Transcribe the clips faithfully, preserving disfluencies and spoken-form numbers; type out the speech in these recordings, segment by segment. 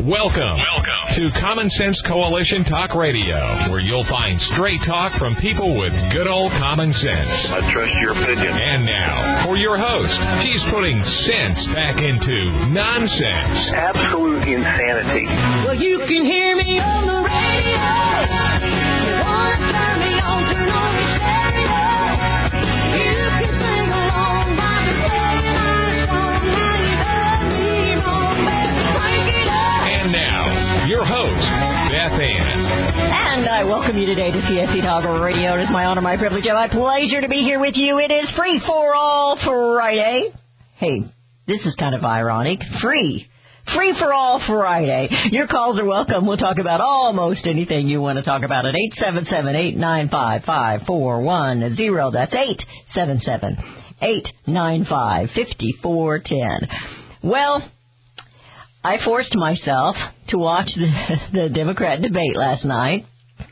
Welcome. Welcome to Common Sense Coalition Talk Radio, where you'll find straight talk from people with good old common sense. I trust your opinion. And now, for your host, he's putting sense back into nonsense. Absolute insanity. Well, you can hear me on the radio. You want to turn me on, turn on the stereo. You can sing along by the singing our song. Now you heard me wrong, baby, break it up. And now, your host, Beth Ann. And I welcome you today to C S C Talk Radio. It is my honor, my privilege, and my pleasure to be here with you. It is Free for All Friday. Hey, this is kind of ironic. Free. Free for All Friday. Your calls are welcome. We'll talk about almost anything you want to talk about at eight seven seven, eight nine five, five four one zero. That's eight seven seven, eight nine five, five four one zero. Well, I forced myself to watch the, the Democrat debate last night.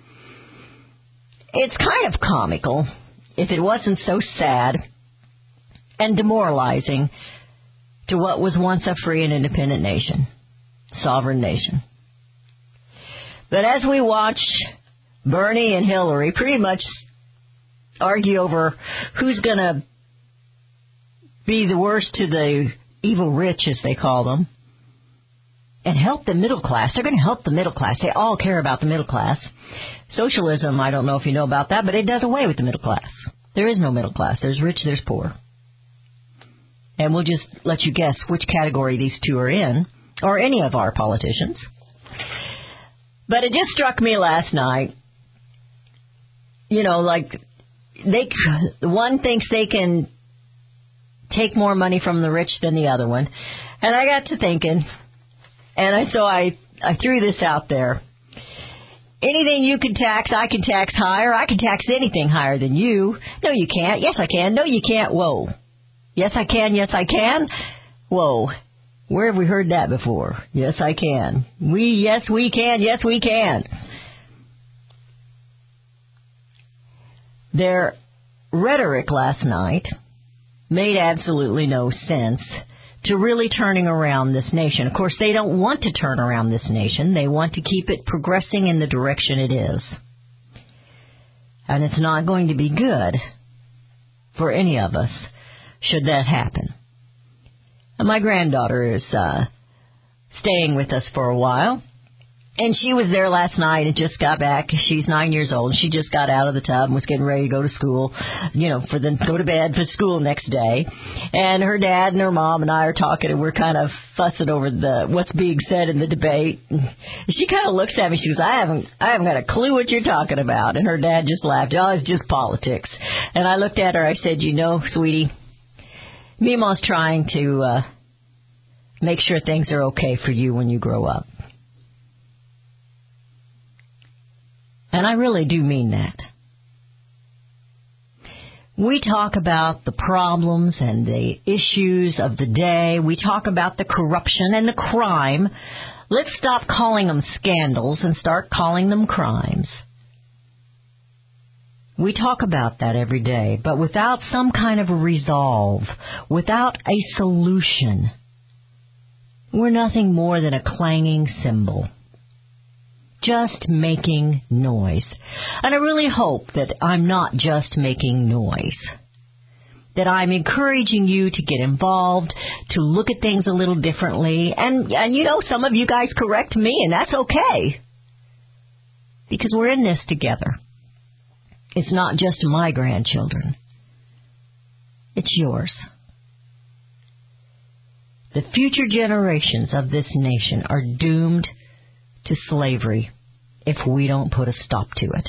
It's kind of comical if it wasn't so sad and demoralizing to what was once a free and independent nation, sovereign nation. But as we watch Bernie and Hillary pretty much argue over who's going to be the worst to the evil rich, as they call them, and help the middle class. They're going to help the middle class. They all care about the middle class. Socialism, I don't know if you know about that, but it does away with the middle class. There is no middle class. There's rich, there's poor. And we'll just let you guess which category these two are in, or any of our politicians. But it just struck me last night, you know, like, they, one thinks they can take more money from the rich than the other one. And I got to thinking, and I, so I, I threw this out there. Anything you can tax, I can tax higher. I can tax anything higher than you. No, you can't. Yes, I can. No, you can't. Whoa. Yes, I can. Yes, I can. Whoa. Where have we heard that before? Yes, I can. We, yes, we can. Yes, we can. Their rhetoric last night made absolutely no sense to really turning around this nation. Of course, they don't want to turn around this nation. They want to keep it progressing in the direction it is. And it's not going to be good for any of us should that happen. And my granddaughter is uh, staying with us for a while. And she was there last night and just got back. She's nine years old. She just got out of the tub and was getting ready to go to school, you know, for the go to bed for school next day. And her dad and her mom and I are talking, and we're kind of fussing over the what's being said in the debate. And she kind of looks at me. She goes, "I haven't, I haven't got a clue what you're talking about." And her dad just laughed. "Oh, it's just politics." And I looked at her. I said, "You know, sweetie, Mima's trying to uh, make sure things are okay for you when you grow up." And I really do mean that. We talk about the problems and the issues of the day. We talk about the corruption and the crime. Let's stop calling them scandals and start calling them crimes. We talk about that every day, but without some kind of a resolve, without a solution, we're nothing more than a clanging cymbal. Just making noise. And I really hope that I'm not just making noise. That I'm encouraging you to get involved, to look at things a little differently. And, and you know, some of you guys correct me, and that's okay. Because we're in this together. It's not just my grandchildren. It's yours. The future generations of this nation are doomed to slavery if we don't put a stop to it.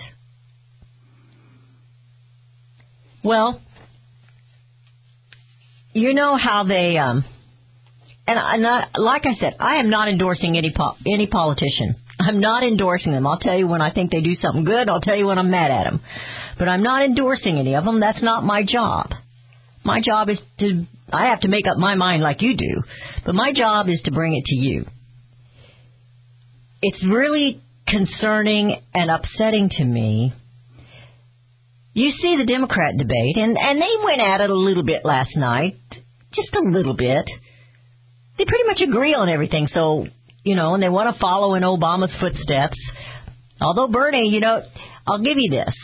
Well, you know how they, um, and, and I, like I said, I am not endorsing any po- any politician. I'm not endorsing them. I'll tell you when I think they do something good. I'll tell you when I'm mad at them. But I'm not endorsing any of them. That's not my job. My job is to, I have to make up my mind like you do. But my job is to bring it to you. It's really concerning and upsetting to me. You see the Democrat debate, and, and they went at it a little bit last night. Just a little bit. They pretty much agree on everything, so you know, and they want to follow in Obama's footsteps. Although Bernie, you know, I'll give you this.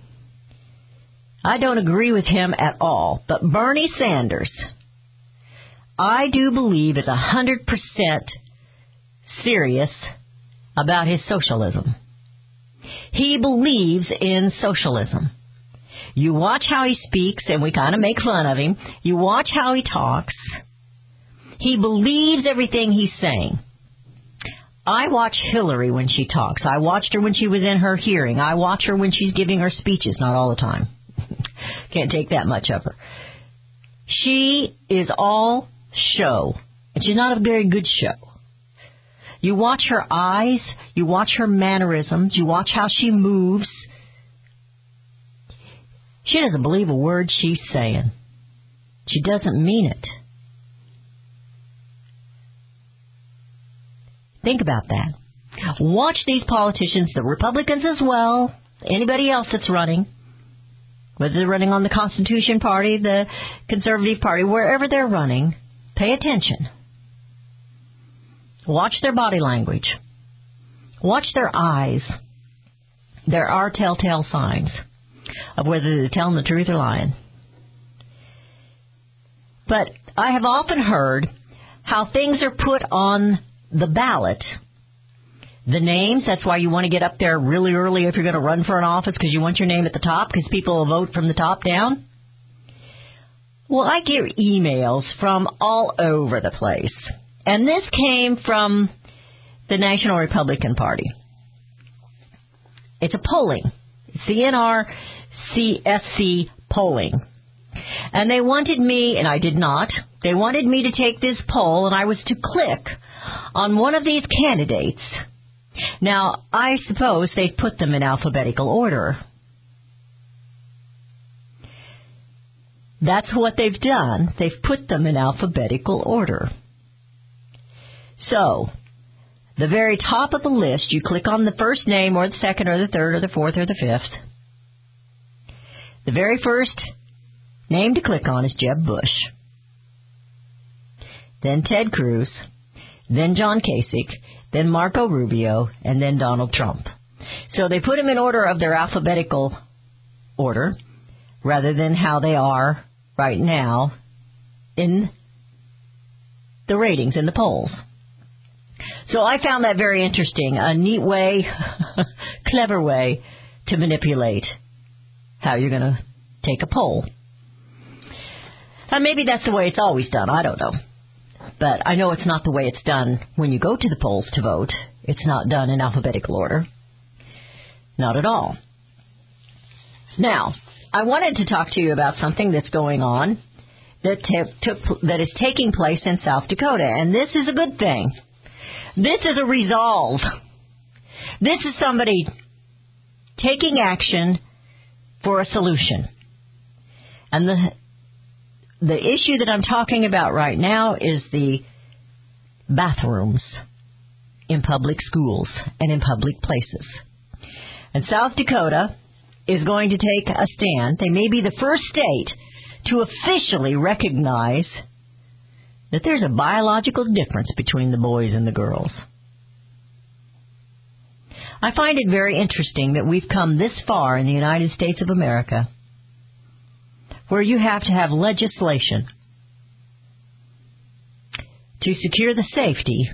I don't agree with him at all. But Bernie Sanders, I do believe, is one hundred percent serious about his socialism. He believes in socialism. You watch how he speaks, and we kind of make fun of him. You watch how he talks. He believes everything he's saying. I watch Hillary when she talks. I watched her when she was in her hearing. I watch her when she's giving her speeches, not all the time. Can't take that much of her. She is all show, and she's not a very good show. You watch her eyes, you watch her mannerisms, you watch how she moves. She doesn't believe a word she's saying. She doesn't mean it. Think about that. Watch these politicians, the Republicans as well, anybody else that's running, whether they're running on the Constitution Party, the Conservative Party, wherever they're running, pay attention. Watch their body language. Watch their eyes. There are telltale signs of whether they're telling the truth or lying. But I have often heard how things are put on the ballot. The names, that's why you want to get up there really early if you're going to run for an office, because you want your name at the top, because people will vote from the top down. Well, I get emails from all over the place. And this came from the National Republican Party. It's a polling. It's the N R C S C polling. And they wanted me, and I did not, they wanted me to take this poll, and I was to click on one of these candidates. Now, I suppose they've put them in alphabetical order. That's what they've done. They've put them in alphabetical order. So, the very top of the list, you click on the first name or the second or the third or the fourth or the fifth. The very first name to click on is Jeb Bush. Then Ted Cruz. Then John Kasich. Then Marco Rubio. And then Donald Trump. So they put them in order of their alphabetical order rather than how they are right now in the ratings, in the polls. So I found that very interesting, a neat way, clever way to manipulate how you're going to take a poll. And maybe that's the way it's always done, I don't know. But I know it's not the way it's done when you go to the polls to vote. It's not done in alphabetical order. Not at all. Now, I wanted to talk to you about something that's going on that t- took that is taking place in South Dakota, and this is a good thing. This is a resolve. This is somebody taking action for a solution. And the the issue that I'm talking about right now is the bathrooms in public schools and in public places. And South Dakota is going to take a stand. They may be the first state to officially recognize that there's a biological difference between the boys and the girls. I find it very interesting that we've come this far in the United States of America where you have to have legislation to secure the safety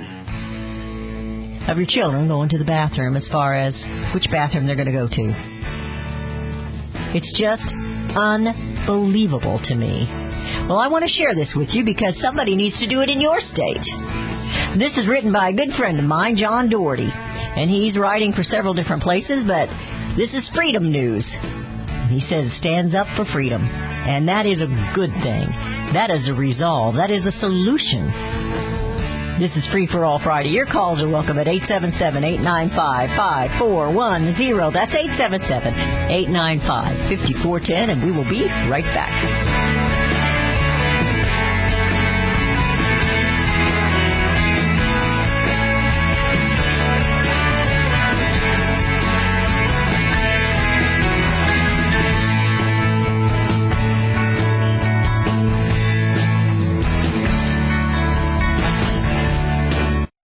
of your children going to the bathroom as far as which bathroom they're going to go to. It's just unbelievable to me. Well, I want to share this with you because somebody needs to do it in your state. This is written by a good friend of mine, John Doherty, and he's writing for several different places, but this is Freedom News. He says stands up for freedom, and that is a good thing. That is a resolve. That is a solution. This is Free for All Friday. Your calls are welcome at eight seven seven, eight nine five, five four one zero. That's eight seven seven, eight nine five, five four one zero, and we will be right back.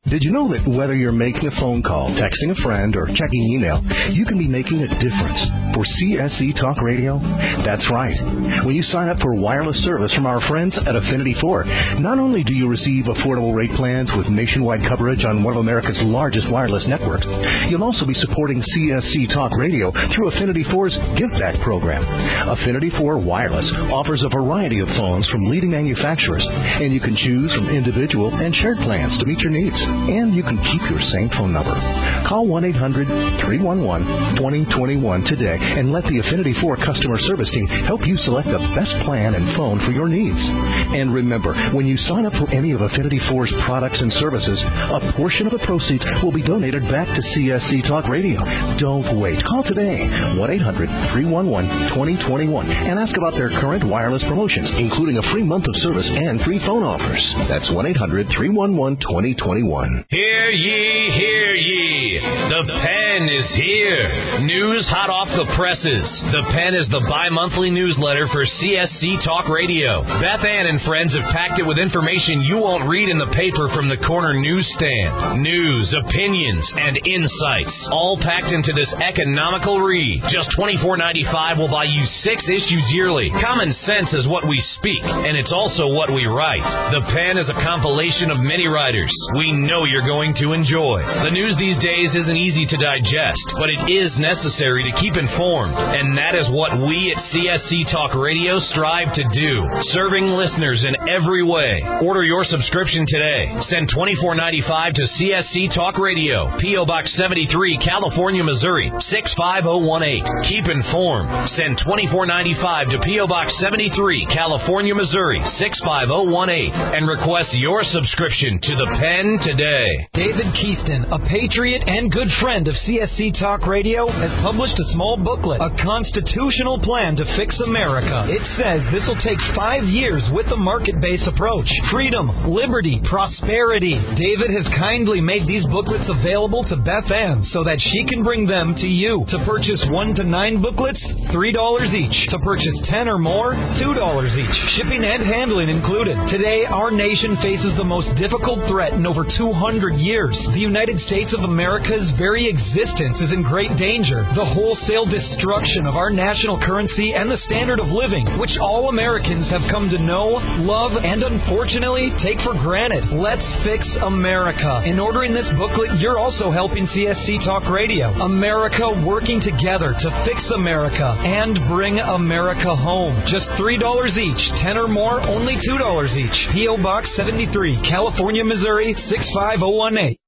Did you know that whether you're making a phone call, texting a friend, or checking email, you can be making a difference for C S C Talk Radio? That's right. When you sign up for wireless service from our friends at Affinity four, not only do you receive affordable rate plans with nationwide coverage on one of America's largest wireless networks, you'll also be supporting C S C Talk Radio through Affinity four's Give Back program. Affinity four Wireless offers a variety of phones from leading manufacturers, and you can choose from individual and shared plans to meet your needs. And you can keep your same phone number. Call one eight hundred three one one two zero two one today and let the Affinity four customer service team help you select the best plan and phone for your needs. And remember, when you sign up for any of Affinity four's products and services, a portion of the proceeds will be donated back to C S C Talk Radio. Don't wait. Call today, one eight hundred three one one two zero two one, and ask about their current wireless promotions, including a free month of service and free phone offers. That's one eight hundred three one one two zero two one. Hear ye, hear ye. The Pen is here. News hot off the presses. The Pen is the bi-monthly newsletter for C S C Talk Radio. Beth Ann and friends have packed it with information you won't read in the paper from the corner newsstand. News, opinions, and insights, all packed into this economical read. Just twenty-four ninety-five will buy you six issues yearly. Common sense is what we speak, and it's also what we write. The Pen is a compilation of many writers we know you're going to enjoy. The news these days isn't easy to digest, but it is necessary to keep informed, and that is what we at C S C Talk Radio strive to do, serving listeners in every way. Order your subscription today. Send twenty-four ninety-five to C S C Talk Radio, P O. Box seventy-three, California, Missouri, six five zero one eight. Keep informed. Send twenty-four ninety-five to P O. Box seventy-three, California, Missouri, six five zero one eight, and request your subscription to the Pen today. David Keaston, a patriot and good friend of C S C Talk Radio, has published a small booklet, A Constitutional Plan to Fix America. It says this will take five years with a market-based approach. Freedom, liberty, prosperity. David has kindly made these booklets available to Beth Ann so that she can bring them to you. To purchase one to nine booklets, three dollars each. To purchase ten or more, two dollars each. Shipping and handling included. Today, our nation faces the most difficult threat in over two hundred years. The United States of America's very existence is in great danger. The wholesale destruction of our national currency and the standard of living, which all Americans have come to know, love, and unfortunately take for granted. Let's fix America. In ordering this booklet, you're also helping C S C Talk Radio. America working together to fix America and bring America home. Just three dollars each. ten or more, only two dollars each. P O. Box seventy-three, California, Missouri, six five zero one eight.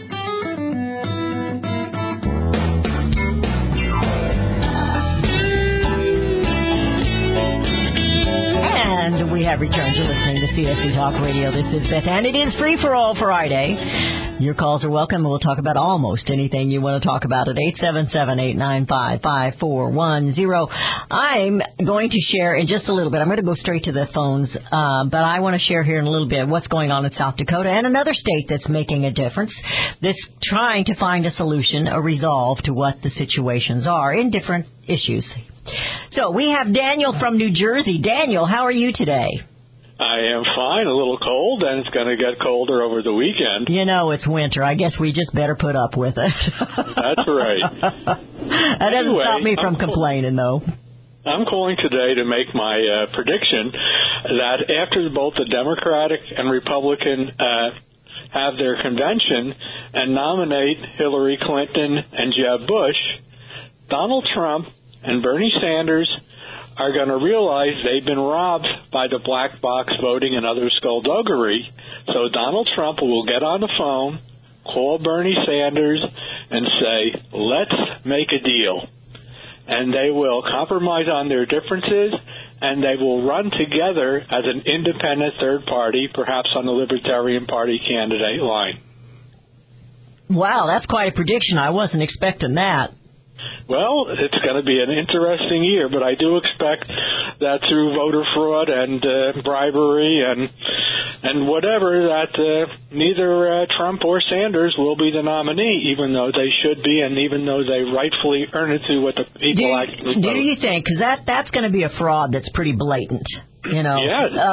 And we have returned to listening to C S C Talk Radio. This is Beth, and it is Free for All Friday. Your calls are welcome, and we'll talk about almost anything you want to talk about at eight seven seven, eight nine five, five four one zero. I'm going to share in just a little bit. I'm going to go straight to the phones, uh, but I want to share here in a little bit what's going on in South Dakota and another state that's making a difference, that's trying to find a solution, a resolve to what the situations are in different issues. So we have Daniel from New Jersey. Daniel, how are you today? I am fine. A little cold, and it's going to get colder over the weekend. You know, it's winter. I guess we just better put up with it. That's right. That doesn't anyway, stop me from I'm complaining, though. I'm calling today to make my uh, prediction that after both the Democratic and Republican uh, have their convention and nominate Hillary Clinton and Jeb Bush, Donald Trump and Bernie Sanders are going to realize they've been robbed by the black box voting and other skullduggery. So Donald Trump will get on the phone, call Bernie Sanders, and say, let's make a deal. And they will compromise on their differences, and they will run together as an independent third party, perhaps on the Libertarian Party candidate line. Wow, that's quite a prediction. I wasn't expecting that. Well, it's going to be an interesting year, but I do expect that through voter fraud and uh, bribery and and whatever, that uh, neither uh, Trump or Sanders will be the nominee, even though they should be, and even though they rightfully earn it through what the people do, actually do vote. you think? Because that, that's going to be a fraud that's pretty blatant, you know. Yes. Uh,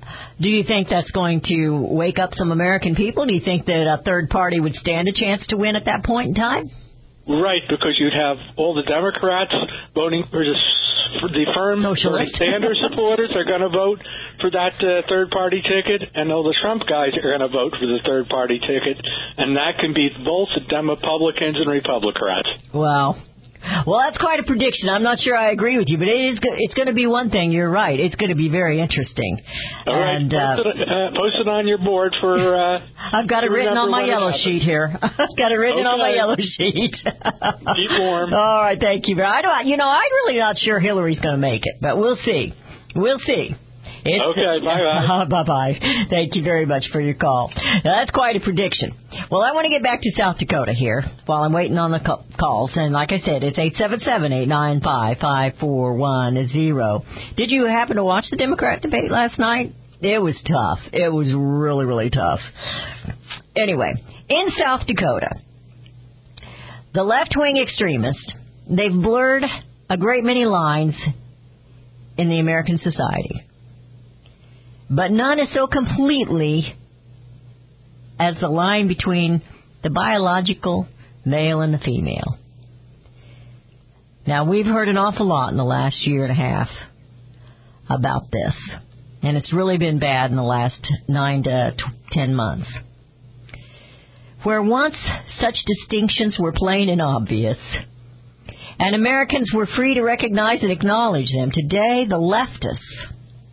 Do you think that's going to wake up some American people? Do you think that a third party would stand a chance to win at that point in time? Right, because you'd have all the Democrats voting for the, for the firm Socialist. Sanders supporters are going to vote for that uh, third-party ticket, and all the Trump guys are going to vote for the third-party ticket, and that can be both the Republicans and Republicans. Wow. Well, that's quite a prediction. I'm not sure I agree with you, but it is. Go- it's going to be one thing. You're right. It's going to be very interesting. All right, and, post, uh, it, uh, post it on your board for... Uh, I've got it written on my yellow sheet here. I've got it written okay. on my yellow sheet. Keep warm. All right, thank you. I don't. You know, I'm really not sure Hillary's going to make it, but we'll see. We'll see. It's, okay, bye-bye. Bye-bye. Thank you very much for your call. Now, that's quite a prediction. Well, I want to get back to South Dakota here while I'm waiting on the co- calls. And like I said, it's eight seven seven, eight nine five, five four one zero. Did you happen to watch the Democrat debate last night? It was tough. It was really, really tough. Anyway, in South Dakota, the left-wing extremists, they've blurred a great many lines in the American society. But none is so completely as the line between the biological male and the female. Now, we've heard an awful lot in the last year and a half about this, and it's really been bad in the last nine to ten months. Where once such distinctions were plain and obvious, and Americans were free to recognize and acknowledge them, today the leftists,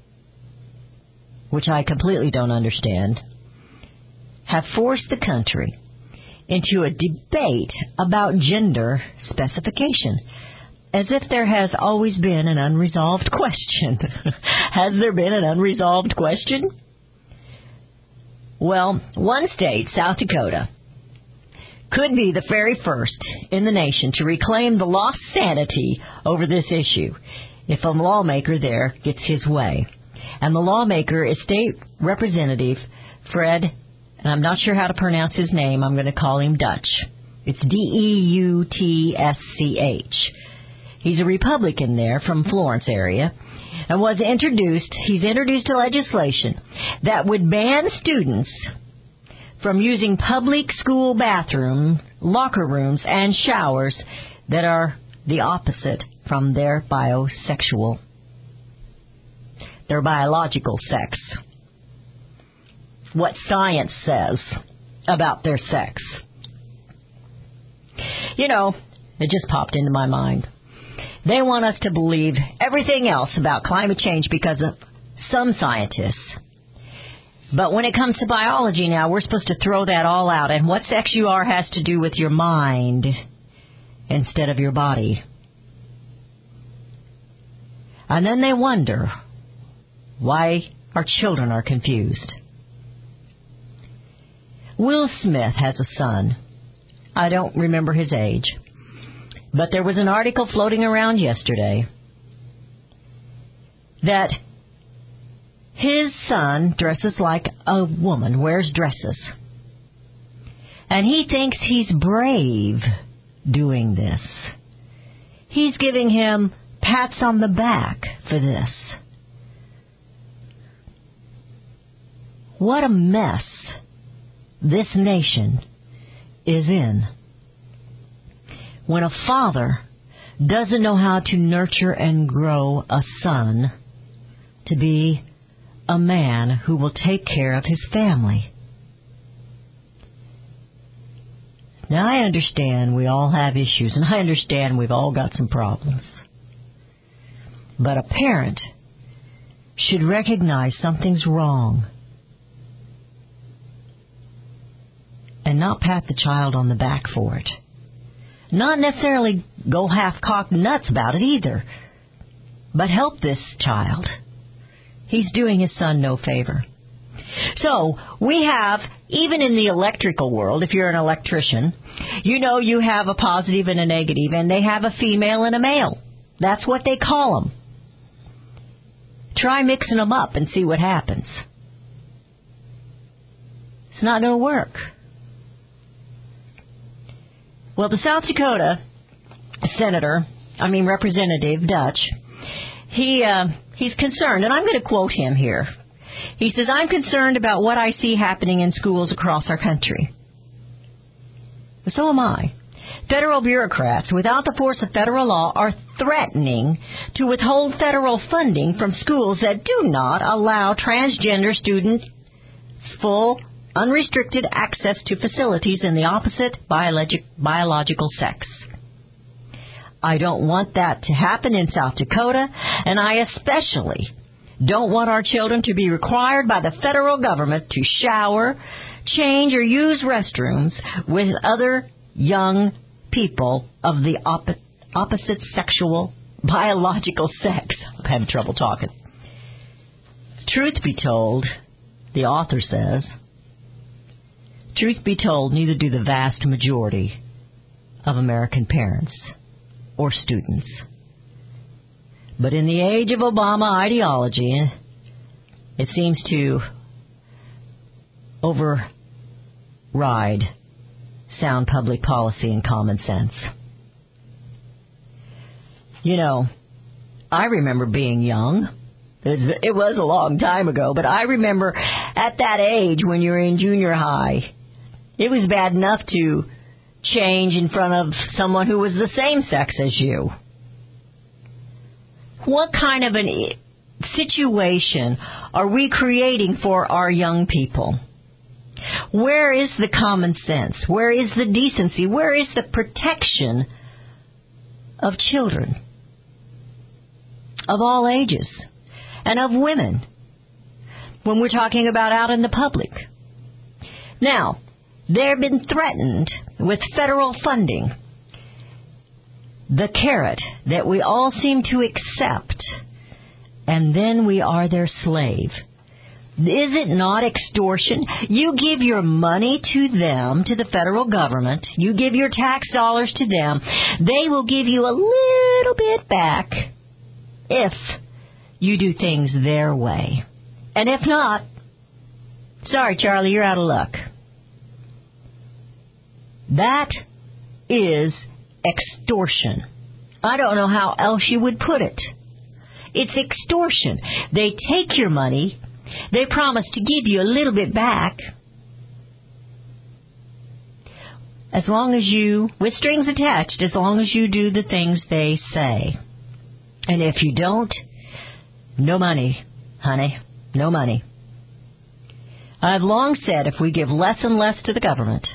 which I completely don't understand, have forced the country into a debate about gender specification, as if there has always been an unresolved question. Has there been an unresolved question? Well, one state, South Dakota, could be the very first in the nation to reclaim the lost sanity over this issue if a lawmaker there gets his way. And the lawmaker is State Representative Fred, and I'm not sure how to pronounce his name. I'm going to call him Dutch. It's D E U T S C H. He's a Republican there from Florence area, and was introduced, he's introduced a legislation that would ban students from using public school bathroom, locker rooms, and showers that are the opposite from their biosexual their biological sex. What science says about their sex. You know, it just popped into my mind. They want us to believe everything else about climate change because of some scientists. But when it comes to biology now, we're supposed to throw that all out. And what sex you are has to do with your mind instead of your body. And then they wonder why our children are confused. Will Smith has a son. I don't remember his age. But there was an article floating around yesterday that his son dresses like a woman, wears dresses. And he thinks he's brave doing this. He's giving him pats on the back for this. What a mess this nation is in. When a father doesn't know how to nurture and grow a son to be a man who will take care of his family. Now, I understand we all have issues, and I understand we've all got some problems. But a parent should recognize something's wrong and not pat the child on the back for it. Not necessarily go half-cocked nuts about it either, but help this child. He's doing his son no favor. So, we have, even in the electrical world, if you're an electrician, you know you have a positive and a negative, and they have a female and a male. That's what they call them. Try mixing them up and see what happens. It's not going to work. Well, the South Dakota senator, I mean Representative Dutch, he uh, he's concerned, and I'm going to quote him here. He says, I'm concerned about what I see happening in schools across our country. So am I. Federal bureaucrats, without the force of federal law, are threatening to withhold federal funding from schools that do not allow transgender students full, unrestricted access to facilities in the opposite biologic, biological sex. I don't want that to happen in South Dakota, and I especially don't want our children to be required by the federal government to shower, change, or use restrooms with other young people of the op- opposite sexual, biological sex. I'm having trouble talking. Truth be told, the author says, truth be told, neither do the vast majority of American parents or students. But in the age of Obama ideology, it seems to override sound public policy and common sense. You know, I remember being young. It was a long time ago, but I remember at that age when you're in junior high, it was bad enough to change in front of someone who was the same sex as you. What kind of a situation are we creating for our young people? Where is the common sense? Where is the decency? Where is the protection of children of all ages and of women when we're talking about out in the public? Now, they've been threatened with federal funding, the carrot that we all seem to accept, and then we are their slave. Is it not extortion? You give your money to them, to the federal government. You give your tax dollars to them. They will give you a little bit back if you do things their way. And if not, sorry, Charlie, you're out of luck. That is extortion. I don't know how else you would put it. It's extortion. They take your money. They promise to give you a little bit back. As long as you, with strings attached, as long as you do the things they say. And if you don't, no money, honey, no money. I've long said if we give less and less to the government,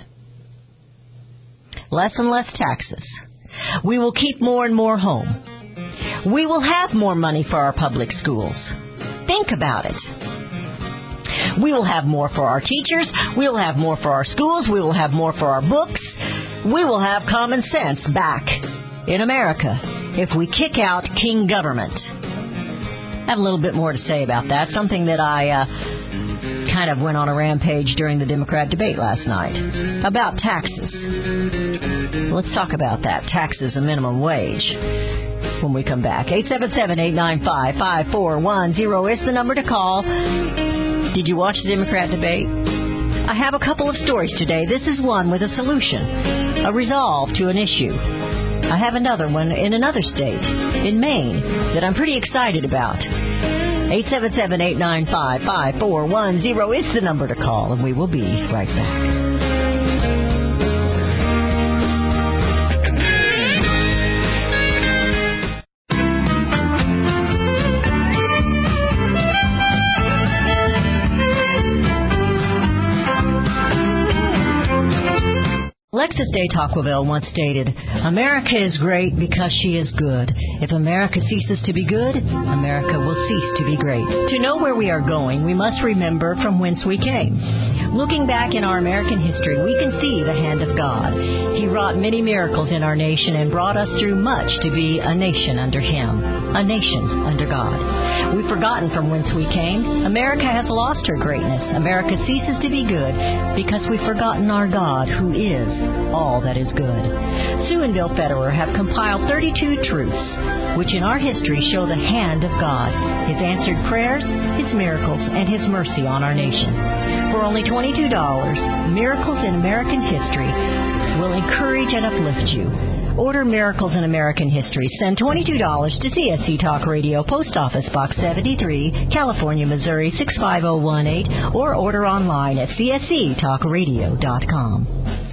less and less taxes, we will keep more and more home. We will have more money for our public schools. Think about it. We will have more for our teachers. We will have more for our schools. We will have more for our books. We will have common sense back in America if we kick out King Government. I have a little bit more to say about that, something that I uh, kind of went on a rampage during the Democrat debate last night about taxes. Let's talk about that, taxes and minimum wage, when we come back. eight seven seven, eight nine five, five four one zero is the number to call. Did you watch the Democrat debate? I have a couple of stories today. This is one with a solution, a resolve to an issue. I have another one in another state, in Maine, that I'm pretty excited about. eight seven seven, eight nine five, five four one zero is the number to call, and we will be right back. Alexis de Tocqueville once stated, America is great because she is good. If America ceases to be good, America will cease to be great. To know where we are going, we must remember from whence we came. Looking back in our American history, we can see the hand of God. He wrought many miracles in our nation and brought us through much to be a nation under Him, a nation under God. We've forgotten from whence we came. America has lost her greatness. America ceases to be good because we've forgotten our God, who is all that is good. Sue and Bill Federer have compiled thirty-two truths, which in our history show the hand of God, His answered prayers, His miracles, and His mercy on our nation. For only twenty-two dollars, Miracles in American History will encourage and uplift you. Order Miracles in American History. Send twenty-two dollars to C S C Talk Radio, Post Office Box seventy-three, California, Missouri six five zero one eight, or order online at C S C talk radio dot com.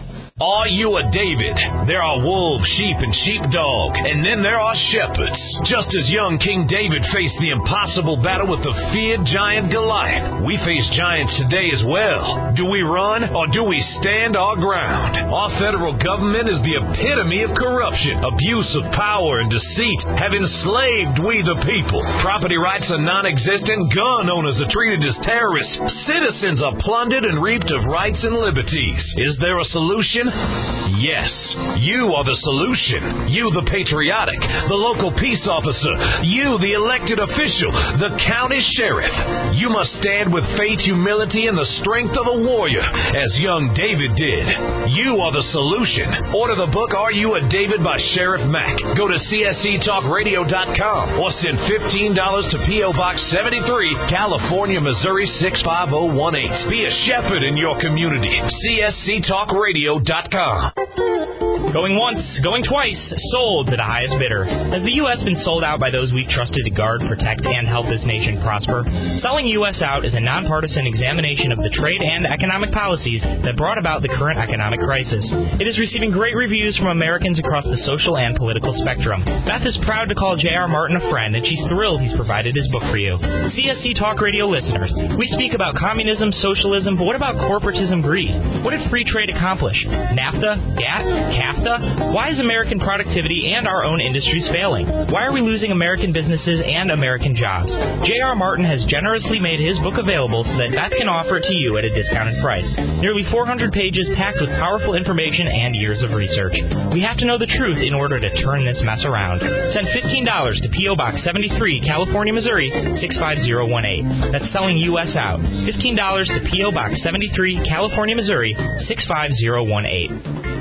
Are you a David? There are wolves, sheep, and sheepdog, and then there are shepherds. Just as young King David faced the impossible battle with the feared giant Goliath, we face giants today as well. Do we run, or do we stand our ground? Our federal government is the epitome of corruption. Abuse of power and deceit have enslaved we the people. Property rights are non-existent. Gun owners are treated as terrorists. Citizens are plundered and reaped of rights and liberties. Is there a solution? Yes, you are the solution. You, the patriotic, the local peace officer, you, the elected official, the county sheriff. You must stand with faith, humility, and the strength of a warrior, as young David did. You are the solution. Order the book, Are You a David by Sheriff Mack. Go to C S C talk radio dot com or send fifteen dollars to P O Box seventy-three, California, Missouri six five zero one eight. Be a shepherd in your community. C S C talk radio dot com. Going once, going twice, sold to the highest bidder. Has the U S been sold out by those we've trusted to guard, protect, and help this nation prosper? Selling U S out is a nonpartisan examination of the trade and economic policies that brought about the current economic crisis. It is receiving great reviews from Americans across the social and political spectrum. Beth is proud to call J R. Martin a friend, and she's thrilled he's provided his book for you. C S C Talk Radio listeners, we speak about communism, socialism, but what about corporatism greed? What did free trade accomplish? NAFTA? GATT? CAFTA? Why is American productivity and our own industries failing? Why are we losing American businesses and American jobs? J R. Martin has generously made his book available so that Beth can offer it to you at a discounted price. Nearly four hundred pages packed with powerful information and years of research. We have to know the truth in order to turn this mess around. Send fifteen dollars to P O Box seventy-three, California, Missouri six five zero one eight. That's selling U S out. fifteen dollars to P O Box seventy-three, California, Missouri six five zero one eight.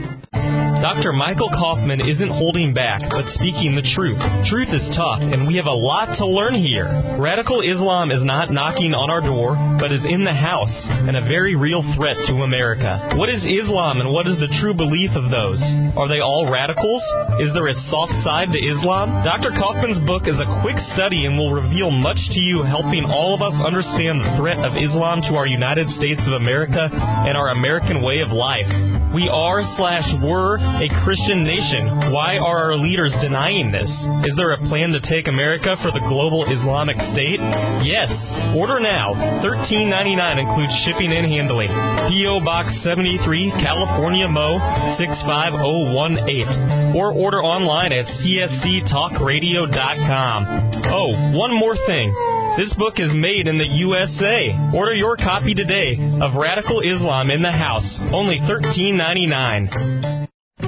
Doctor Michael Kaufman isn't holding back, but speaking the truth. Truth is tough, and we have a lot to learn here. Radical Islam is not knocking on our door, but is in the house, and a very real threat to America. What is Islam, and what is the true belief of those? Are they all radicals? Is there a soft side to Islam? Doctor Kaufman's book is a quick study and will reveal much to you, helping all of us understand the threat of Islam to our United States of America and our American way of life. We are slash were a Christian nation. Why are our leaders denying this? Is there a plan to take America for the global Islamic State? Yes. Order now. thirteen ninety-nine includes shipping and handling. P O Box seventy-three, California, Mo six five zero one eight. Or order online at C S C talk radio dot com. Oh, one more thing. This book is made in the U S A. Order your copy today of Radical Islam in the House. Only thirteen ninety-nine.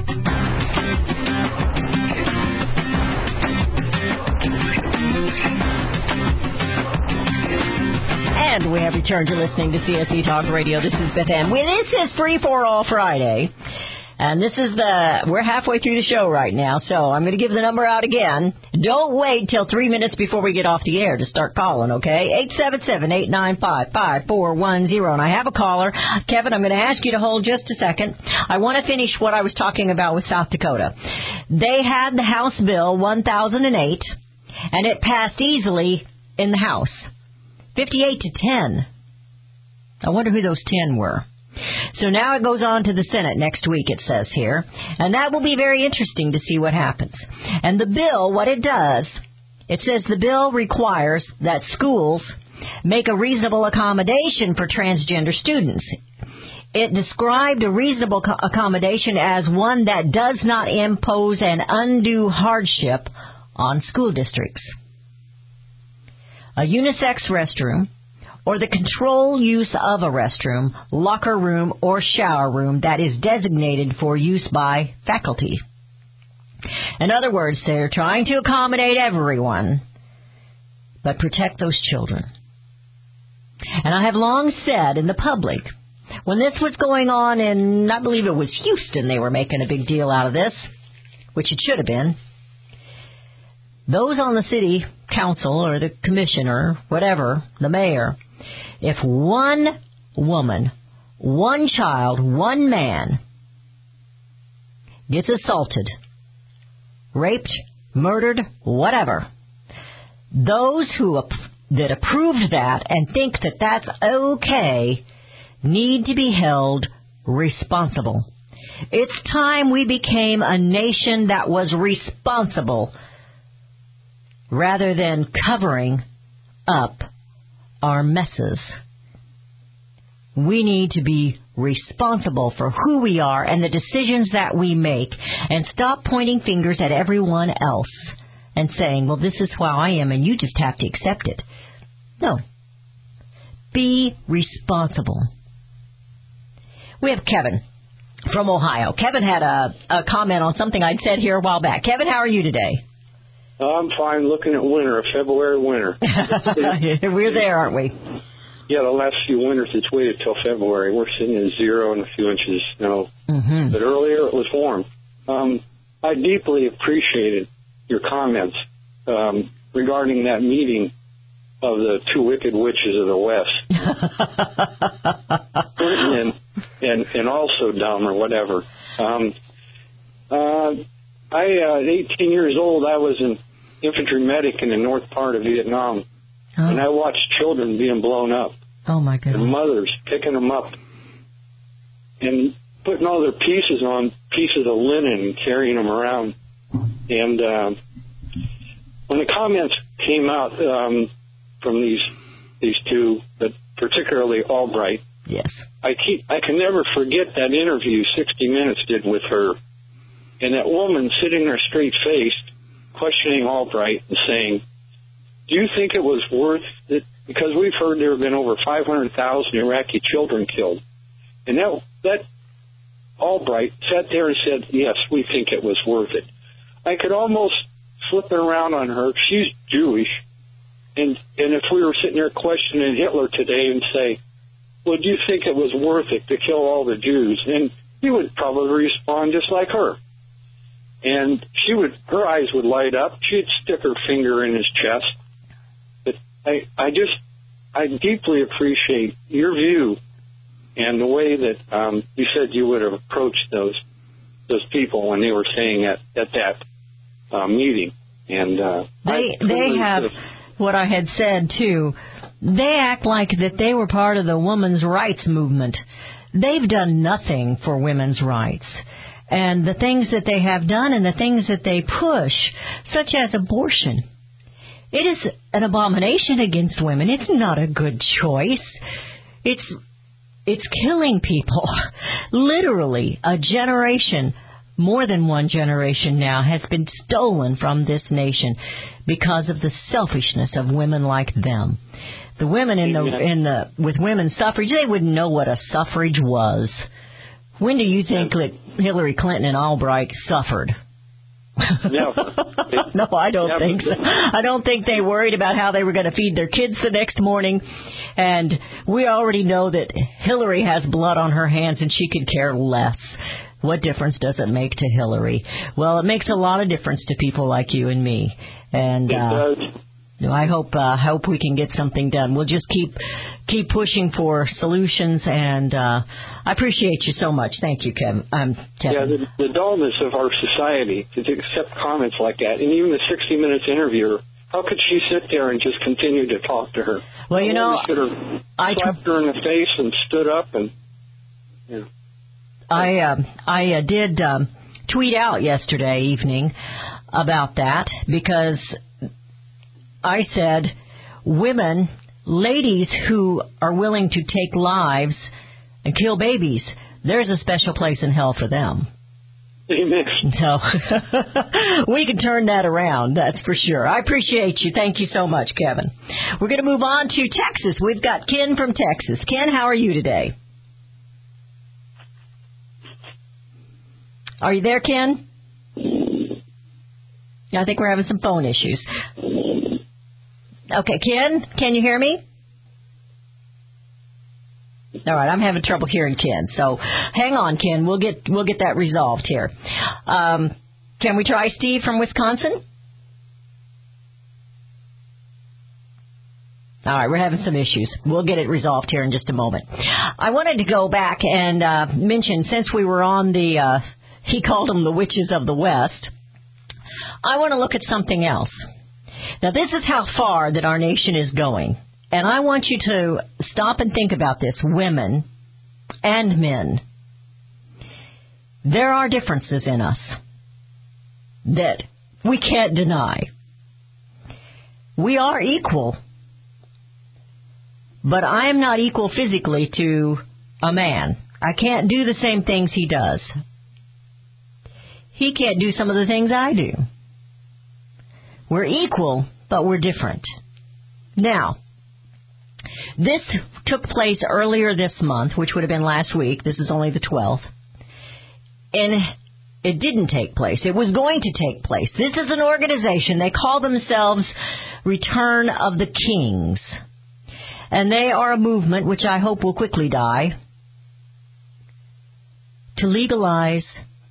And we have returned to listening to C S C Talk Radio. This is Beth Ann. Well, this is Free for All Friday. And this is the, we're halfway through the show right now, so I'm going to give the number out again. Don't wait till three minutes before we get off the air to start calling, okay? eight seven seven, eight nine five, five four one zero. And I have a caller. Kevin, I'm going to ask you to hold just a second. I want to finish what I was talking about with South Dakota. They had the House Bill one thousand eight, and it passed easily in the House. fifty-eight to ten. I wonder who those ten were. So now it goes on to the Senate next week, it says here. And that will be very interesting to see what happens. And the bill, what it does, it says the bill requires that schools make a reasonable accommodation for transgender students. It described a reasonable co- accommodation as one that does not impose an undue hardship on school districts. A unisex restroom, or the controlled use of a restroom, locker room, or shower room that is designated for use by faculty. In other words, they're trying to accommodate everyone, but protect those children. And I have long said in the public, when this was going on in, I believe it was Houston, they were making a big deal out of this, which it should have been. Those on the city council or the commissioner, whatever, the mayor, if one woman, one child, one man gets assaulted raped, murdered, whatever. Those who that approved that and think that that's okay need to be held responsible. It's time we became a nation that was responsible rather than covering up our messes. We need to be responsible for who we are and the decisions that we make and stop pointing fingers at everyone else and saying, well, this is how I am and you just have to accept it. No. Be responsible. We have Kevin from Ohio. Kevin had a, a comment on something I'd said here a while back. Kevin, how are you today? I'm fine looking at winter, a February winter. We're there, aren't we? Yeah, the last few winters it's waited till February. We're sitting at zero and a few inches of snow. Mm-hmm. But earlier it was warm. Um, I deeply appreciated your comments um, regarding that meeting of the two wicked witches of the West. Clinton and, and, and also dumb or whatever. Um, uh, I, uh, at eighteen years old, I was an infantry medic in the north part of Vietnam. Oh. And I watched children being blown up. Oh, my goodness. And mothers picking them up and putting all their pieces on pieces of linen and carrying them around. And uh, when the comments came out um, from these these two, but particularly Albright, yes, I keep I can never forget that interview sixty minutes did with her, and that woman sitting there straight-faced, questioning Albright and saying, do you think it was worth it? Because we've heard there have been over five hundred thousand Iraqi children killed. And that, that Albright sat there and said, yes, we think it was worth it. I could almost flip it around on her. She's Jewish. And, and if we were sitting there questioning Hitler today and say, well, do you think it was worth it to kill all the Jews? And he would probably respond just like her. And she would, her eyes would light up. She'd stick her finger in his chest. But I, I just, I deeply appreciate your view and the way that um, you said you would have approached those those people when they were saying at at that uh, meeting. And uh, they they have what I had said too. They act like that they were part of the women's rights movement. They've done nothing for women's rights. And the things that they have done and the things that they push, such as abortion, it is an abomination against women. It's not a good choice. It's it's killing people. Literally, a generation, more than one generation now, has been stolen from this nation because of the selfishness of women like them. The women in the in the with women's suffrage, they wouldn't know what a suffrage was. When do you think that Hillary Clinton and Albright suffered? No, no, I don't yeah, think so. I don't think they worried about how they were going to feed their kids the next morning. And we already know that Hillary has blood on her hands and she could care less. What difference does it make to Hillary? Well, it makes a lot of difference to people like you and me. And it uh, does. I hope uh, hope we can get something done. We'll just keep keep pushing for solutions, and uh, I appreciate you so much. Thank you, Kevin. Um, Kevin. Yeah, the, the dullness of our society to accept comments like that, and even the sixty minutes interviewer. How could she sit there and just continue to talk to her? Well, you know, should have I slapped her in the face and stood up and. You know. I uh, I uh, did um, tweet out yesterday evening about that because I said women, ladies who are willing to take lives and kill babies, there's a special place in hell for them. Amen. So we can turn that around, that's for sure. I appreciate you. Thank you so much, Kevin. We're going to move on to Texas. We've got Ken from Texas. Ken, how are you today? Are you there, Ken? I think we're having some phone issues. Okay, Ken, can you hear me? All right, I'm having trouble hearing Ken, so hang on, Ken. We'll get we'll get that resolved here. Um, can we try Steve from Wisconsin? All right, we're having some issues. We'll get it resolved here in just a moment. I wanted to go back and uh, mention, since we were on the, uh, he called them the witches of the West, I want to look at something else. Now, this is how far that our nation is going. And I want you to stop and think about this, women and men. There are differences in us that we can't deny. We are equal, but I am not equal physically to a man. I can't do the same things he does. He can't do some of the things I do. We're equal, but we're different. Now, this took place earlier this month, which would have been last week. This is only the twelfth. And it didn't take place. It was going to take place. This is an organization. They call themselves Return of the Kings. And they are a movement, which I hope will quickly die, to legalize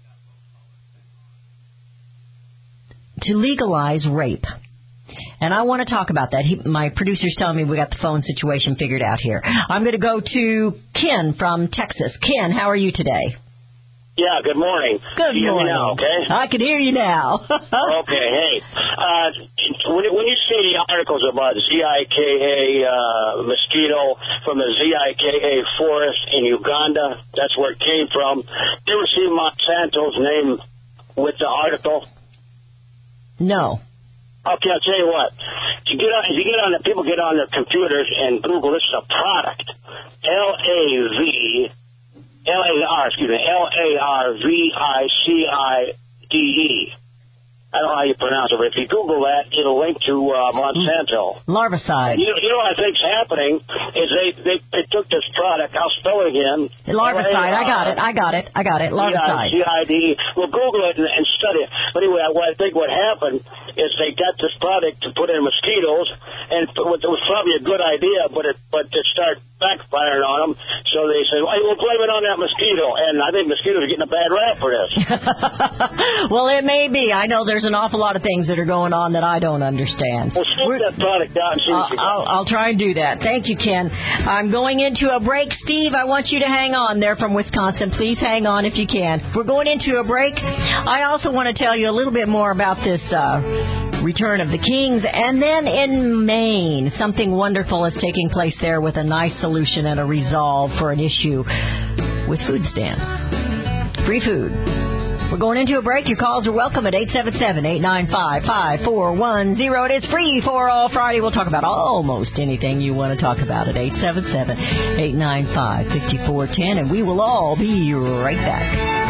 to legalize rape. And I want to talk about that. He, my producer's telling me we got the phone situation figured out here. I'm going to go to Ken from Texas. Ken, how are you today? Yeah, good morning. Good you morning. Hear me now, okay? I can hear you now. Okay, hey. Uh, when, when you see the articles about Zika uh, mosquito from the Zika forest in Uganda, that's where it came from. You ever see Monsanto's name with the article? No. Okay, I'll tell you what. You get on, you get on the people get on their computers and Google. This is a product. L A V L A R, excuse me, L A R V I C I D E. I don't know how you pronounce it, but if you Google that, it'll link to uh, Monsanto. Larvicide. You, you know what I think's happening is they, they they took this product. I'll spell it again. Larvicide. I got it. I got it. I got it. Larvicide. C I D E. Well, Google it and, and study it. But anyway, what I think what happened is they got this product to put in mosquitoes, and it was probably a good idea, but it but it started backfiring on them. So they said, well, we'll blame it on that mosquito. And I think mosquitoes are getting a bad rap for this. Well, it may be. I know there's an awful lot of things that are going on that I don't understand. Well, scoop that product out and see what you got. I'll, I'll try and do that. Thank you, Ken. I'm going into a break. Steve, I want you to hang on there from Wisconsin. Please hang on if you can. We're going into a break. I also want to tell you a little bit more about this uh, Return of the Kings. And then in Maine, something wonderful is taking place there with a nice solution and a resolve for an issue with food stamps. Free food. We're going into a break. Your calls are welcome at eight seven seven, eight nine five, five four one zero. It is free for all Friday. We'll talk about almost anything you want to talk about at eight seven seven, eight nine five, five four one zero. And we will all be right back.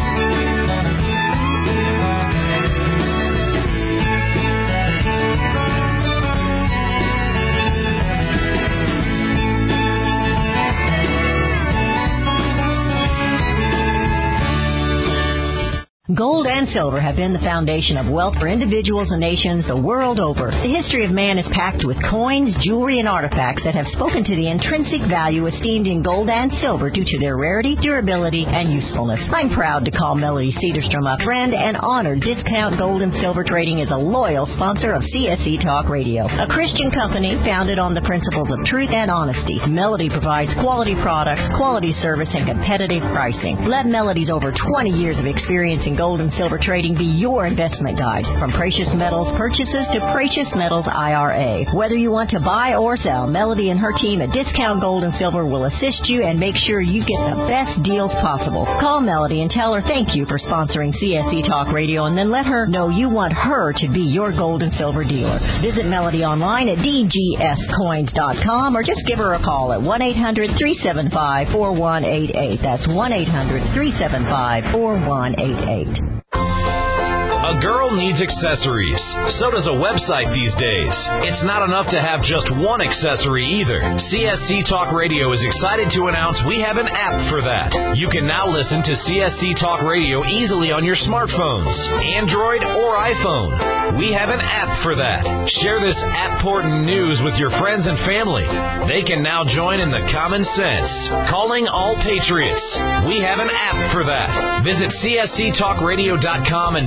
Gold and silver have been the foundation of wealth for individuals and nations the world over. The history of man is packed with coins, jewelry, and artifacts that have spoken to the intrinsic value esteemed in gold and silver due to their rarity, durability, and usefulness. I'm proud to call Melody Cedarstrom a friend and honored Discount Gold and Silver Trading is a loyal sponsor of C S C Talk Radio, a Christian company founded on the principles of truth and honesty. Melody provides quality products, quality service, and competitive pricing. Let Melody's over twenty years of experience in gold and silver trading be your investment guide. From precious metals purchases to precious metals I R A. Whether you want to buy or sell, Melody and her team at Discount Gold and Silver will assist you and make sure you get the best deals possible. Call Melody and tell her thank you for sponsoring C S C Talk Radio, and then let her know you want her to be your gold and silver dealer. Visit Melody online at d g s coins dot com or just give her a call at one eight hundred, three seven five, four one eight eight. That's one eight hundred, three seven five, four one eight eight. A girl needs accessories. So does a website these days. It's not enough to have just one accessory either. C S C Talk Radio is excited to announce we have an app for that. You can now listen to C S C Talk Radio easily on your smartphones, Android or iPhone. We have an app for that. Share this app-portant news with your friends and family. They can now join in the common sense. Calling all patriots. We have an app for that. Visit C S C talk radio dot com and download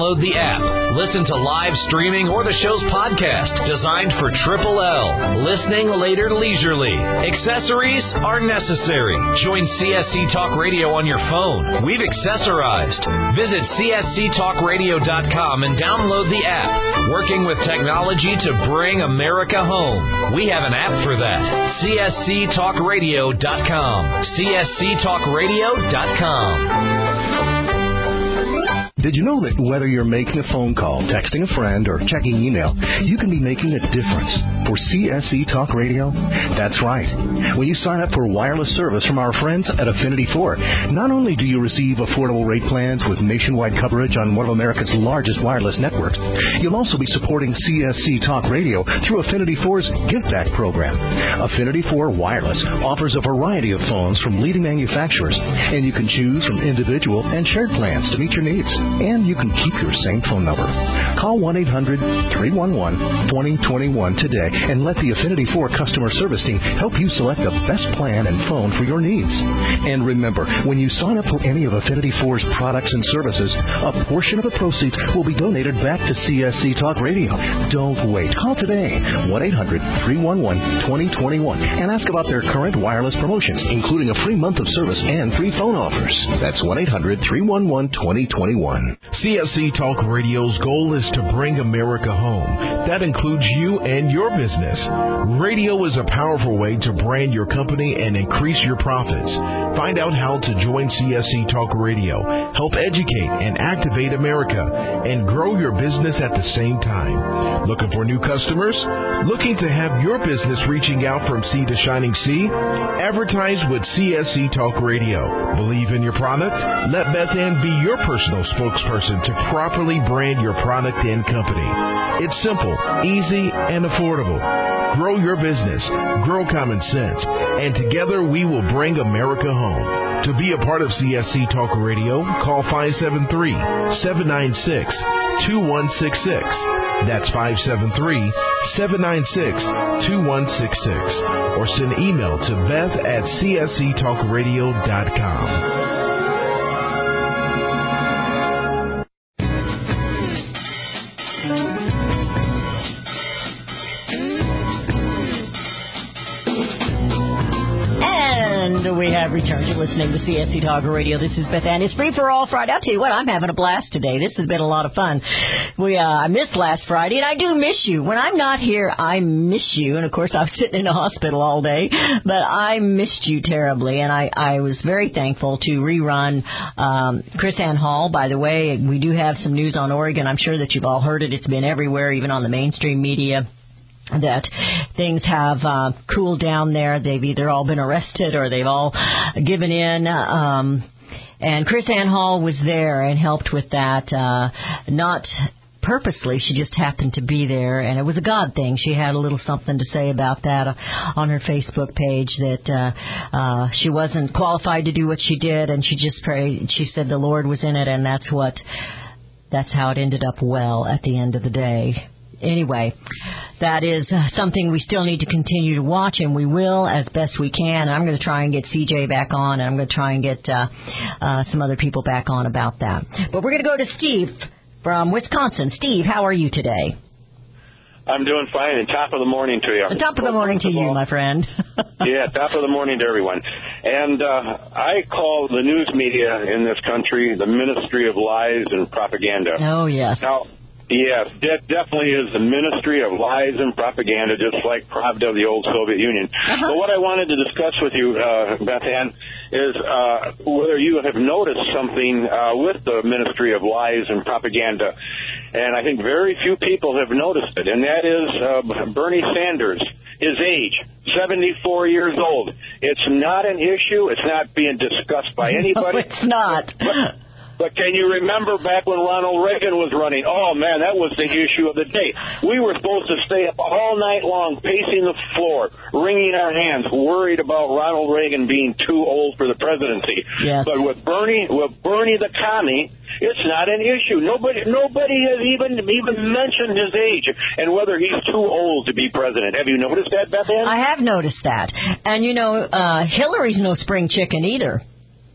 download the app. Listen to live streaming or the show's podcast designed for Triple L. Listening later leisurely. Accessories are necessary. Join C S C Talk Radio on your phone. We've accessorized. Visit C S C talk radio dot com and download the app. Working with technology to bring America home. We have an app for that. C S C talk radio dot com. C S C talk radio dot com. Did you know that whether you're making a phone call, texting a friend, or checking email, you can be making a difference for C S C Talk Radio? That's right. When you sign up for wireless service from our friends at Affinity four, not only do you receive affordable rate plans with nationwide coverage on one of America's largest wireless networks, you'll also be supporting C S C Talk Radio through Affinity four's Give Back program. Affinity four Wireless offers a variety of phones from leading manufacturers, and you can choose from individual and shared plans to meet your needs. And you can keep your same phone number. Call one eight hundred three one one two zero two one today and let the Affinity four customer service team help you select the best plan and phone for your needs. And remember, when you sign up for any of Affinity four's products and services, a portion of the proceeds will be donated back to C S C Talk Radio. Don't wait. Call today, one eight hundred three one one two zero two one, and ask about their current wireless promotions, including a free month of service and free phone offers. That's one eight hundred three one one two zero two one. C S C Talk Radio's goal is to bring America home. That includes you and your business. Radio is a powerful way to brand your company and increase your profits. Find out how to join C S C Talk Radio, help educate and activate America, and grow your business at the same time. Looking for new customers? Looking to have your business reaching out from sea to shining sea? Advertise with C S C Talk Radio. Believe in your product? Let Beth Ann be your personal spokesperson to properly brand your product and company. It's simple, easy, and affordable. Grow your business, grow common sense, and together we will bring America home. To be a part of C S C Talk Radio, call five seven three, seven nine six, two one six six. That's five seven three, seven nine six, two one six six. Or send email to Beth at C S C talk radio dot com. We have returned to listening to C S C Talk Radio. This is Beth Ann. It's free for all Friday. I'll tell you what, I'm having a blast today. This has been a lot of fun. We uh, I missed last Friday, and I do miss you. When I'm not here, I miss you. And, of course, I was sitting in a hospital all day, but I missed you terribly, and I, I was very thankful to rerun um, Chris Ann Hall. By the way, we do have some news on Oregon. I'm sure that you've all heard it. It's been everywhere, even on the mainstream media, that things have uh, cooled down there. They've either all been arrested or they've all given in. Um, and Chris Ann Hall was there and helped with that, uh, not purposely. She just happened to be there, and it was a God thing. She had a little something to say about that uh, on her Facebook page, that uh, uh, she wasn't qualified to do what she did, and she just prayed. She said the Lord was in it, and that's what, that's how it ended up well at the end of the day. Anyway, that is uh, something we still need to continue to watch, and we will as best we can. I'm going to try and get C J back on, and I'm going to try and get uh, uh, some other people back on about that. But we're going to go to Steve from Wisconsin. Steve, how are you today? I'm doing fine, and top of the morning to you. Top of the morning to you, my friend. Yeah, top of the morning to everyone. And uh, I call the news media in this country the Ministry of Lies and Propaganda. Oh, yes. Now, yes, that definitely is the ministry of lies and propaganda, just like Pravda of the old Soviet Union. Uh-huh. But what I wanted to discuss with you, uh, Beth Ann, is uh, whether you have noticed something uh, with the ministry of lies and propaganda. And I think very few people have noticed it, and that is uh, Bernie Sanders. His age, seventy-four years old. It's not an issue. It's not being discussed by anybody. No, it's not. But, But can you remember back when Ronald Reagan was running? Oh, man, that was the issue of the day. We were supposed to stay up all night long, pacing the floor, wringing our hands, worried about Ronald Reagan being too old for the presidency. Yes. But with Bernie, with Bernie the commie, it's not an issue. Nobody, nobody has even even mentioned his age and whether he's too old to be president. Have you noticed that, Beth Ann? I have noticed that. And, you know, uh, Hillary's no spring chicken either.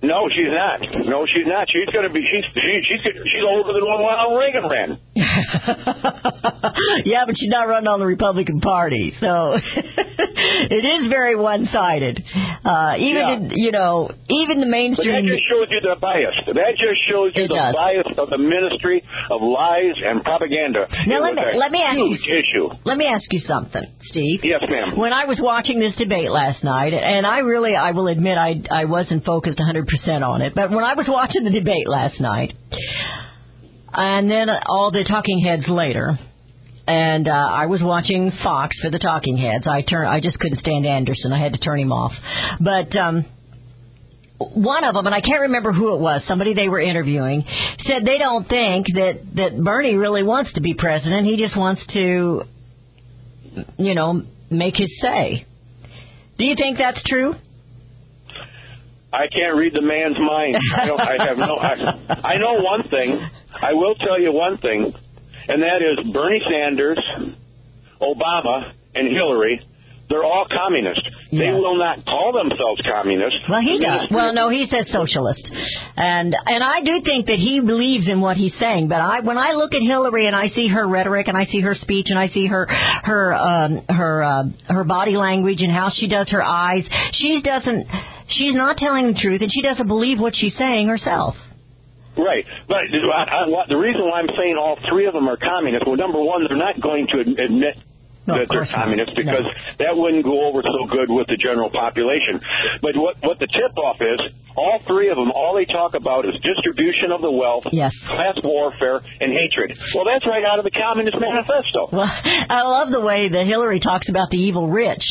No, she's not. No, she's not. She's going to be. She's she, she's she's older than when Ronald Reagan ran. Yeah, but she's not running on the Republican Party, so it is very one-sided. Uh, even Yeah. in, you know, even the But that mainstream. just shows you the bias. That just shows you It the does. bias of the Ministry of Lies and Propaganda. Now, It let me, was a let me ask huge you. issue. Let me ask you something, Steve. Yes, ma'am. When I was watching this debate last night, and I really, I will admit, I I wasn't focused one hundred percent on it, but when I was watching the debate last night, and then all the talking heads later, and uh, I was watching Fox for the talking heads. I turn, I just couldn't stand Anderson. I had to turn him off. But um, one of them, and I can't remember who it was, somebody they were interviewing, said they don't think that, that Bernie really wants to be president. He just wants to, you know, make his say. Do you think that's true? I can't read the man's mind. I don't. I have no. I, I know one thing. I will tell you one thing, and that is Bernie Sanders, Obama, and Hillary. They're all communists. They Yeah. will not call themselves communists. Well, he The does. Ministry Well, of- no, he says socialist, and and I do think that he believes in what he's saying. But I, when I look at Hillary and I see her rhetoric and I see her speech and I see her her um, her uh, her body language and how she does her eyes, she doesn't. She's not telling the truth, and she doesn't believe what she's saying herself. Right. But I, I, the reason why I'm saying all three of them are communists, well, number one, they're not going to ad- admit No, that of they're course not. communists No. because that wouldn't go over so good with the general population. But what, what the tip-off is, all three of them, all they talk about is distribution of the wealth, Yes. class warfare, and hatred. Well, that's right out of the Communist Manifesto. Well, I love the way that Hillary talks about the evil rich.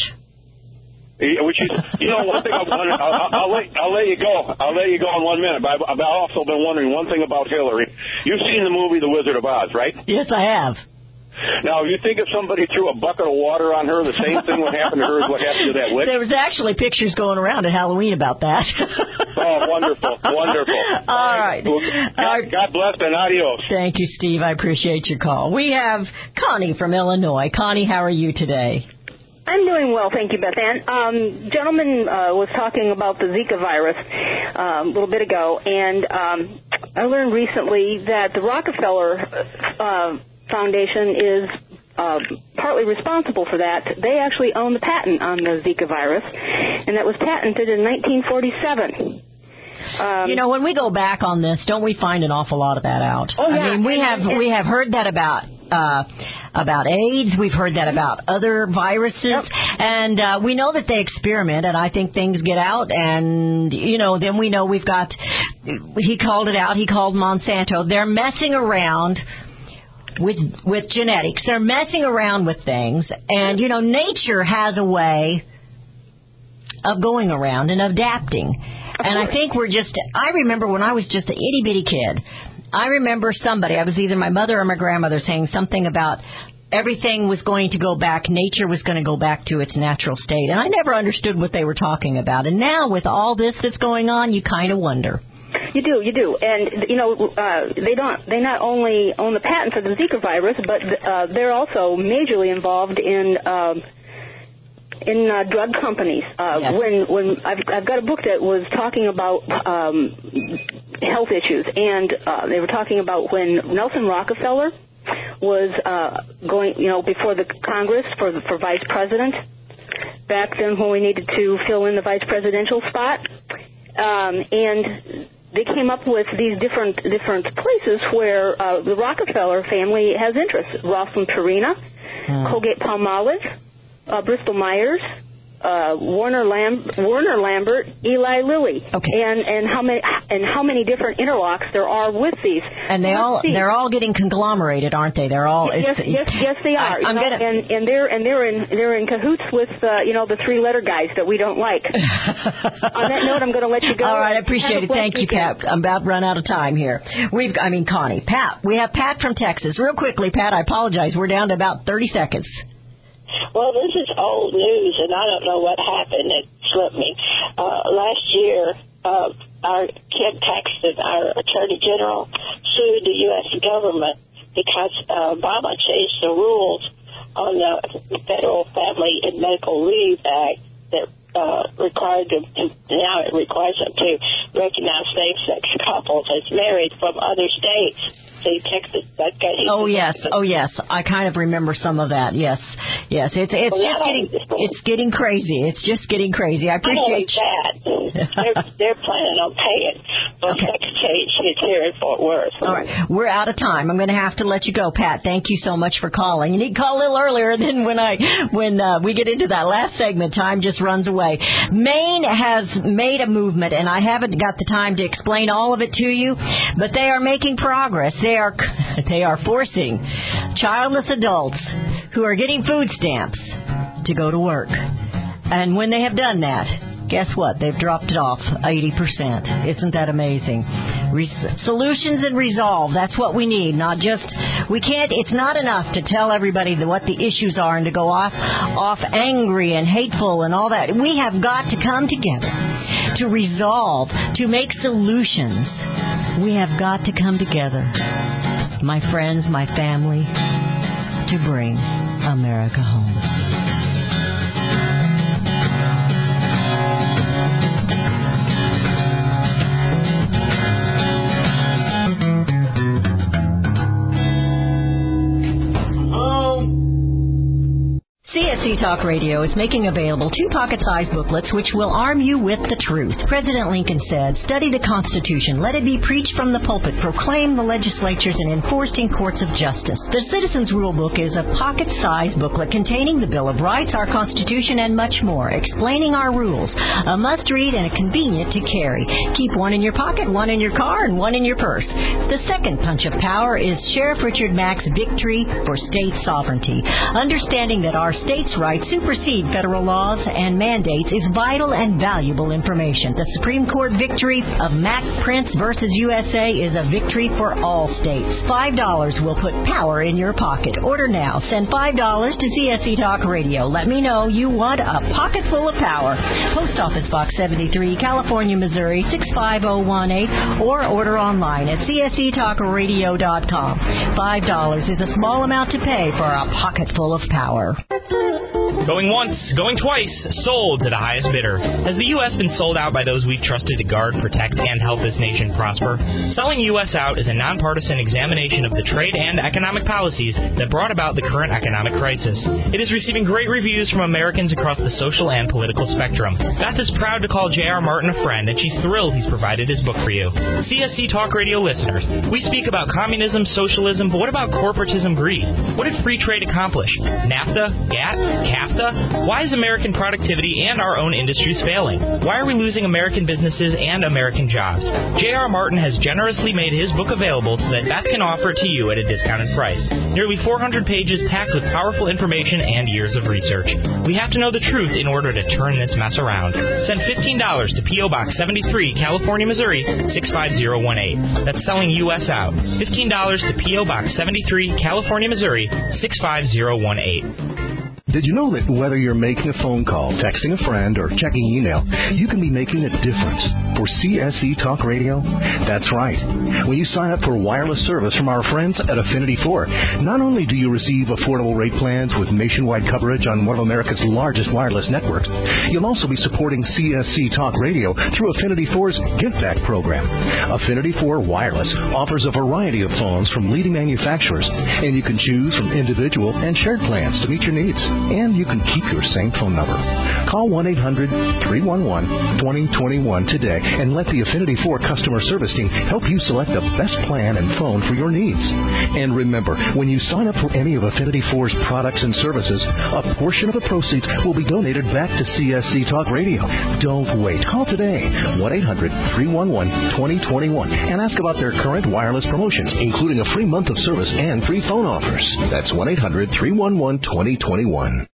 Yeah, which is, you know, one thing I wonder, I'll, I'll, I'll, let, I'll let you go. I'll let you go in one minute. But I've, I've also been wondering one thing about Hillary. You've seen the movie The Wizard of Oz, right? Yes, I have. Now, you think if somebody threw a bucket of water on her, the same thing would happen to her as what happened to that witch? There was actually pictures going around at Halloween about that. Oh, wonderful, wonderful. All right. Well, God, God bless and adios. Thank you, Steve. I appreciate your call. We have Connie from Illinois. Connie, how are you today? I'm doing well, thank you, Beth Ann. Um, gentleman uh, was talking about the Zika virus um, a little bit ago, and um, I learned recently that the Rockefeller uh, Foundation is uh, partly responsible for that. They actually own the patent on the Zika virus, and that was patented in nineteen forty-seven. Um, You know, when we go back on this, don't we find an awful lot of that out? Oh, yeah. I mean, we have we have heard that about uh, about AIDS. We've heard that about other viruses, Yep. and uh, we know that they experiment. And I think things get out, and you know, then we know we've got. He called it out. He called Monsanto. They're messing around with with genetics. They're messing around with things, and you know, nature has a way of going around and adapting. And I think we're just, I remember when I was just an itty bitty kid, I remember somebody, I was either my mother or my grandmother, saying something about everything was going to go back, nature was going to go back to its natural state. And I never understood what they were talking about. And now with all this that's going on, you kind of wonder. You do, you do, and you know uh, they don't. They not only own the patent for the Zika virus, but uh, they're also majorly involved in um, in uh, drug companies. Uh, Yes. When when I've I've got a book that was talking about um, health issues, and uh, they were talking about when Nelson Rockefeller was uh, going, you know, before the Congress for the, for vice president. Back then, when we needed to fill in the vice presidential spot, um, and they came up with these different different places where uh, the Rockefeller family has interests. Rosalind Purina, Hmm. Colgate Palmolive, uh, Bristol Myers, uh, Warner Lam- Warner Lambert, Eli Lilly, Okay. and and how many and how many different interlocks there are with these. And they Let's all, see. they're all getting conglomerated, aren't they? They're all, Yes, it's, yes, yes, they are. I, you I'm know, gonna, and and they're and they're in they're in cahoots with uh, you know the three letter guys that we don't like. On that note, I'm going to let you go. All right, I Have appreciate a it. Thank you, blessed Pat. I'm about to run out of time here. We've, I mean, Connie, Pat. We have Pat from Texas. Real quickly, Pat. I apologize. We're down to about thirty seconds. Well, this is old news, and I don't know what happened. It slipped me. Uh, last year, uh, our Ken Paxton, our Attorney General, sued the U S government because uh, Obama changed the rules on the Federal Family and Medical Leave Act that uh, required to, to, now it requires them to recognize same-sex couples as married from other states. See, Texas, that guy, oh yes, oh yes, I kind of remember some of that. Yes, yes, it's it's well, just getting it's getting crazy. It's just getting crazy. I appreciate that. they're, they're planning on paying for okay. sex change here in Fort Worth. All right, we're out of time. I'm going to have to let you go, Pat. Thank you so much for calling. You need to call a little earlier than when I when uh, we get into that last segment. Time just runs away. Maine has made a movement, and I haven't got the time to explain all of it to you, but they are making progress. They are they are forcing childless adults who are getting food stamps to go to work. And when they have done that, guess what? They've dropped it off eighty percent. Isn't that amazing? Re- solutions and resolve. That's what we need. Not just, we can't, it's not enough to tell everybody what the issues are and to go off, off angry and hateful and all that. We have got to come together to resolve, to make solutions. We have got to come together, my friends, my family, to bring America home. C S C Talk Radio is making available two pocket-sized booklets which will arm you with the truth. President Lincoln said, study the Constitution, let it be preached from the pulpit, proclaimed in the legislatures, and enforced in courts of justice. The Citizens Rule Book is a pocket-sized booklet containing the Bill of Rights, our Constitution, and much more, explaining our rules. A must-read and a convenient to carry. Keep one in your pocket, one in your car, and one in your purse. The second punch of power is Sheriff Richard Mack's Victory for State Sovereignty. Understanding that our states' rights supersede federal laws and mandates is vital and valuable information. The Supreme Court victory of Mack Prince versus U S A is a victory for all states. Five dollars will put power in your pocket. Order now. Send five dollars to C S C Talk Radio. Let me know you want a pocket full of power. Post Office Box seventy-three, California, Missouri six five zero one eight, or order online at C S C talk radio dot com. Five dollars is a small amount to pay for a pocket full of power. Going once, going twice, sold to the highest bidder. Has the U S been sold out by those we've trusted to guard, protect, and help this nation prosper? Selling U S out is a nonpartisan examination of the trade and economic policies that brought about the current economic crisis. It is receiving great reviews from Americans across the social and political spectrum. Beth is proud to call J R. Martin a friend, and she's thrilled he's provided his book for you. C S C Talk Radio listeners, we speak about communism, socialism, but what about corporatism greed? What did free trade accomplish? NAFTA? GATT? CAFTA? Why is American productivity and our own industries failing? Why are we losing American businesses and American jobs? J R. Martin has generously made his book available so that Beth can offer it to you at a discounted price. Nearly four hundred pages packed with powerful information and years of research. We have to know the truth in order to turn this mess around. Send fifteen dollars to P O. Box seventy-three, California, Missouri six five zero one eight. That's selling U S out. fifteen dollars to P O. Box seventy-three, California, Missouri six five zero one eight. Did you know that whether you're making a phone call, texting a friend, or checking email, you can be making a difference for C S C Talk Radio? That's right. When you sign up for wireless service from our friends at Affinity four, not only do you receive affordable rate plans with nationwide coverage on one of America's largest wireless networks, you'll also be supporting C S C Talk Radio through Affinity four's Give Back program. Affinity four Wireless offers a variety of phones from leading manufacturers, and you can choose from individual and shared plans to meet your needs. And you can keep your same phone number. Call one eight hundred three one one two zero two one today and let the Affinity four customer service team help you select the best plan and phone for your needs. And remember, when you sign up for any of Affinity four's products and services, a portion of the proceeds will be donated back to C S C Talk Radio. Don't wait. Call today, one eight hundred three one one two zero two one, and ask about their current wireless promotions, including a free month of service and free phone offers. That's one eight hundred three one one two zero two one.